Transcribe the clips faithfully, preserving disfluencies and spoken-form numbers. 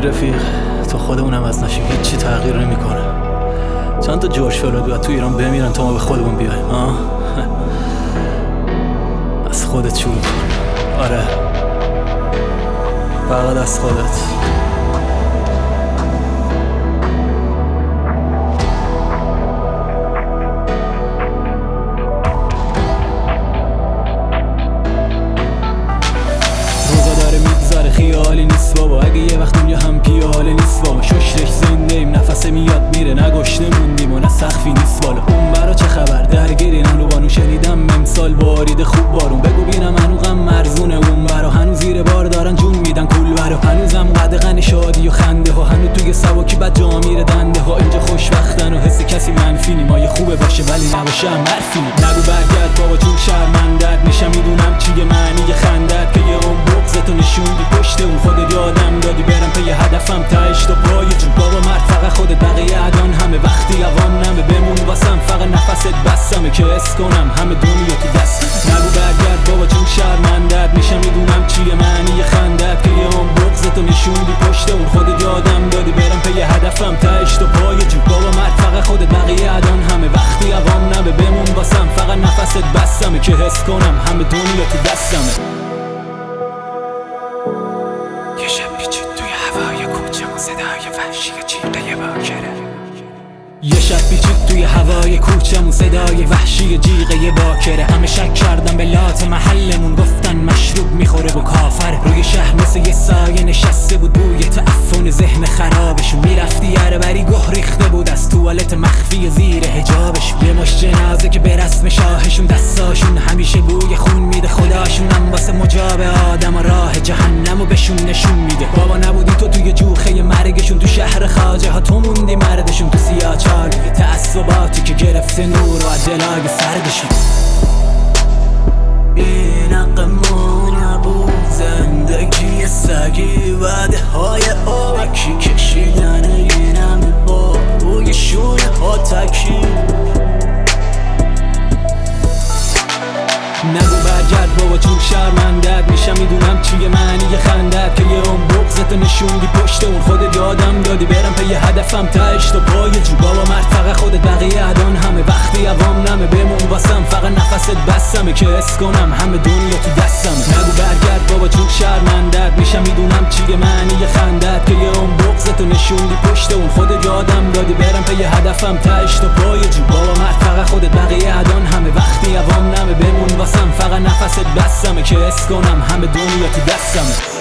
رفیق، تو خودمونم از نشیم هیچی تغییر نمیکنه. چند تا جورج فلوید تو ایران بمیرن تا ما به خودمون بیایم. آه از خودت شروع کن. آره فقط از خودت. خیالی نیست بابا، اگه یه وقت دنیا هم پیاله نیست بابا. ششتش زنده ایم، نفسه میاد میره، نگشته موندیم و نه سخفی نیست بالا. اون برا چه خبر؟ درگیری نلو بانو شنیدم امسال بارید خوب بارون. بگو بینم هنو غم مرزونه اون برا، هنو زیر بار دارن جون میدن کول برا. هنوزم قدغن شادی و خنده ها، هنو توی سواکی بد جا میره دنده ها. اینجا خوشبختن و حس کسی منفی نی، ما یه خوبه باشه ولی نباشه هم مرفی نی. نگو برگرد بابا چون شرمندت میشم، میدونم چیه معنی خندت که یه اون بغضتو نشوندی پشت اون. خودت یادم دادی برم پی هدفم تهش تا پای جون. بابا مرد فقط خودت، بقیه ادان همه وقتی عوام نمه. بمون واسم فقط نفست بسمه که اس کنم همه دنیا تو دست. نگو برگرد بابا چون شرمندت میشم، میدونم چیه معنی خندت که یه اون بغضتو نشوندی پشت اون. خودت یادم دادی برم پی هدفم تهش تا پای جون. بابا مرد فقط خودت، بقیه ادان همه وقتی عوام نمه. بمون واسم فقط نفست بسمه که حس کنم همه دنیا تو دستمه. یه شب پیچید توی هوای کوچمون، صدای وحشی جیغه باکره. یه شب پیچید توی هوای کوچمون، صدای وحشی جیغه باکره. همه شک کردن به لات محلمون، گفتن مشروب میخوره و کافر. روی شهر مثل یه سایه نشسته بود بوی تعفن ذهن خرابشون. میرفتی یاره بری گه ریخته بود از توالت مخفی زیر حجابش. یه مش جنازه که به رسم شاهشون، دستاشون همیشه بوی خون میده. خداشون هم واسه مجاب آدم و راه جهنم و بهشون نشون میده. بابا نبودی تو توی جوخه مرگشون، تو شهر خواجه ها تو موندی مردشون. تو سیاچال تعصباتی که گرفته نور و دلای سردشون. این اقمون نبود زندگی سگی، وعده های آبکی کشیدن این همه با روی شونه ها تکی. نگو برگرد بابا چون شرمندت میشم، میدونم چیه معنی خندت که یه اون بغضتو نشوندی پشت اون. خودت یادم دادی برم پی هدفم تهش تا پای جون. بابا مرد فقط خودت، بقیه ادان همه وقتی عوام نمه. بمون واسم فقط نفست بسمه که اس کنم همه دنیا تو دستمه. نگو برگرد بابا چون شرمندت میشم، میدونم چیه معنی خندت که یه اون بغضتو نشوندی پشت اون. خودت یادم دادی برم پی هدفم تهش تا پای جون. بابا مرد فقط خودت، بقیه ادان همه وقتی عوام نمه. بمون واسم فقط نفست بسمه که اس کنم همه دنیا تو دستمه.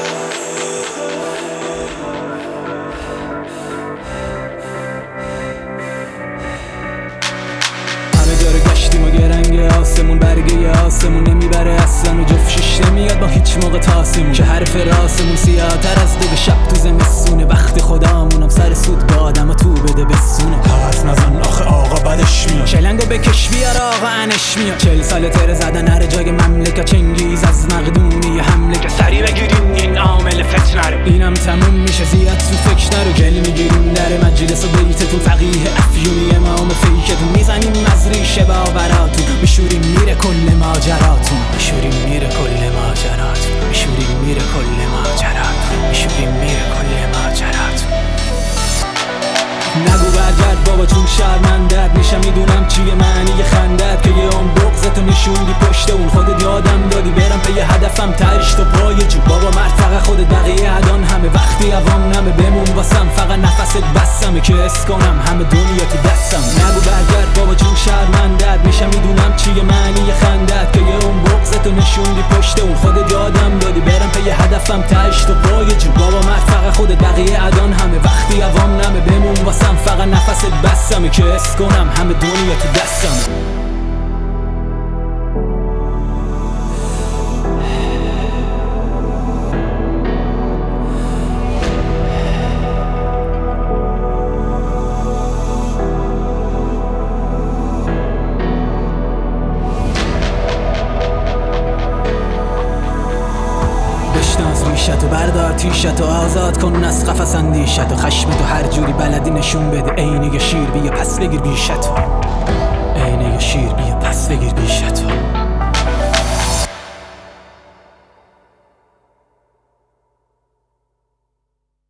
و گرنگ آسمون، برگه آسمون نمیبره اصلا و جفت شش نمیاد با هیچ موقع تاسمون. که حرف راسمون سیاه تر از دو شب تو زمستونه. وقت خدامونم سر سود با آدم تو بده بسونه. حواس نزن آخه آقا بدش میاد، شلنگو بکش بیار آقا انش میاد. چل سال تر زدن هر جای مملکت، چنگیز از مقدونی حمله که سری بگیریم این عامل فتنه رو. اینم تموم میشه زیاد تو فکر نرو. گل میگیریم در مجلس و بیتتون، فقیه افیونی امام فیکتون. میزنیم از ریشه باوراتون، میشوریم میره کل ماجراتون. میشوریم میره کل ماجراتون. میشوریم میره کل ماجراتون. میشوریم میره کل ماجراتون. نگو برگرد بابا چون شرمندت میشم، میدونم چیه معنی خندت که یه اون بغضتو نشوندی پشت اون. خودت یادم دادی برم پی هدفم تهش تا پای جون. بابا مرد فقط خودت، بقیه ادان همه وقتی عوام نمه. بمون واسم فقط نفست بسمه که اس کنم همه دنیا تو دستم. نگو برگرد بابا چون شرمندت میشم، میدونم چیه معنی خندت که یه اون بغضتو نشوندی پشت اون. خودت یادم دادی برم پی هدفم تهش تا پای جون. بابا مرد فقط خودت، بقیه ادان همه وقتی عوام نمه. بمون واسم فقط نفست بسمه که اس کنم همه دنیا تو دستم. بشناس ریشتو، بردار تیشتو، آزاد کن از قفس اندیشتو. خشمتو هر جوری بلدی نشون بده، عینه شیر بیا پس بگیر بیشتو. عینه شیر بیا پس بگیر بیشتو.